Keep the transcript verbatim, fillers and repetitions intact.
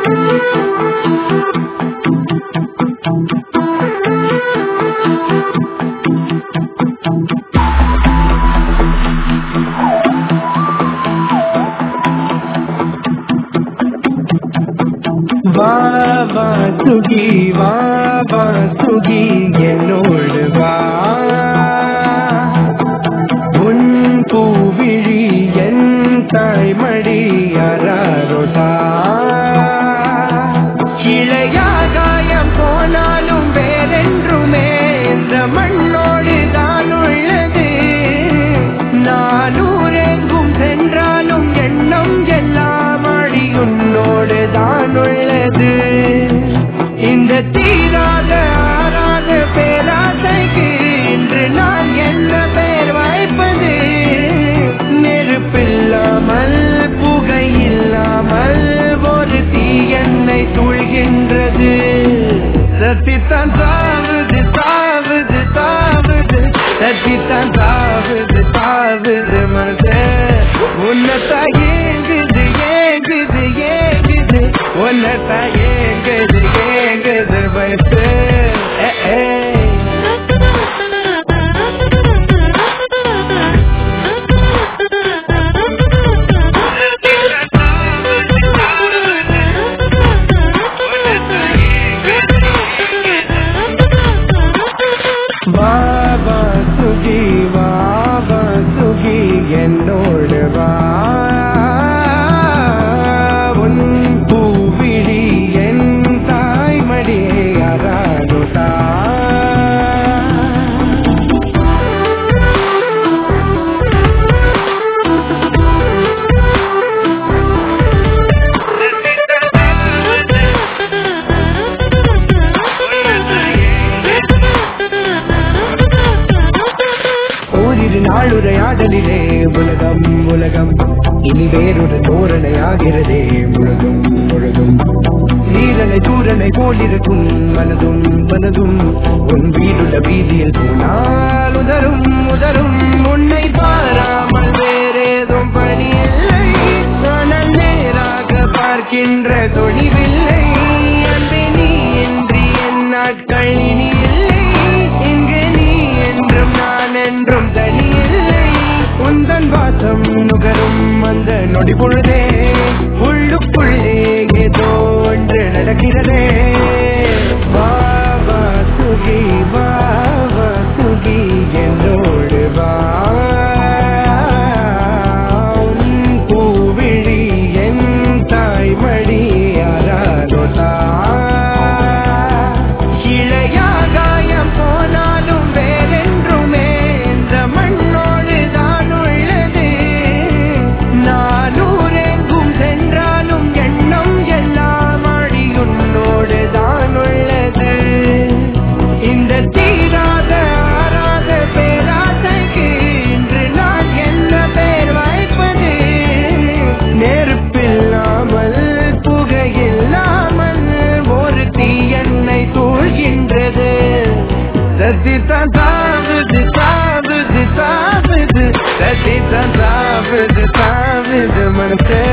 வாவா சுகி வாவா சுகி என்னோடு வா உன் பூவிழி என் தாய்மடி அராரோதா இளையாகாயம் போனாலும் வேறென்றுமே இந்த மண்ணோடு தான் உள்ளது. நானூரெங்கும் சென்றாலும் எண்ணம் எல்லாம் அடி உன்னோடு தான் உள்ளது. இந்த தீராத ஆறாத பேராசைக்கு இன்று நான் என்ன பேர் வைப்பது? நெருப்பில்லாமல் புகை இல்லாமல் ஒரு தீ என்னை சூழ்கின்றது. சத்தித்தான் சாவுது சாவுது சாவுது சத்தித்தான் சாவுது சாவுது மனசே உன்னத்தா ஏங்குது ஏங்குது ஏங்குது உன்னத்தா ஏங்குது ஏங்குது வயசு. வாவா சுகி வாவா சுகி என்னோடு வா உன் பூவிழி என் தாய்மடி அராரோதா. ஓரிரு நாளுரையாடலிலே உலகம் உலகம் இனி வேறொரு தோரணையாகிறதே முழுதும் முழுதும். நீரனை சூரனை போலிருக்கும் மனதும் மனதும் உன் வீடுள்ள வீதியில் போனால் உதரும் உதரும். உன்னை பாராமல் வேறேதும் பணி இல்லை. ஆனால் நேராக பார்க்கின்ற தொழிவில்லை. அன்பே நீ இன்றி என் நாட்கள் இனி இல்லை. இங்கு நீ என்றும் நான் என்றும் தனி இல்லை. உந்தன் வாசம் நுகரும் அந்த நொடி பொழுதே உள்ளுக்குள்ளே ஏதோ ஒன்று நடக்கிறதே. வாவா சுகி வாவா சுகி என்னோடு வா உன் பூவிழி என் தாய்மடி அராரோதா. இளையாகாயம் போனாலும் வேறென்றுமே இந்த மண்ணோடு தான் உள்ளது. நானூரெங்கும் சென்றாலும் எண்ணம் எல்லாம் அடி உன்னோடு தான் உள்ளது. இந்த தீராத ஆறாத பேராசைக்கு இன்று நான் என்ன பேர் வைப்பது? நெருப்பில்லாமல் புகையில்லாமல் ஒரு தீ என்னை சூழ்கின்றது. சத்தித்தான் சாவுது சாவுது சாவுது சத்தித்தான் சாவுது சாவுது மனசே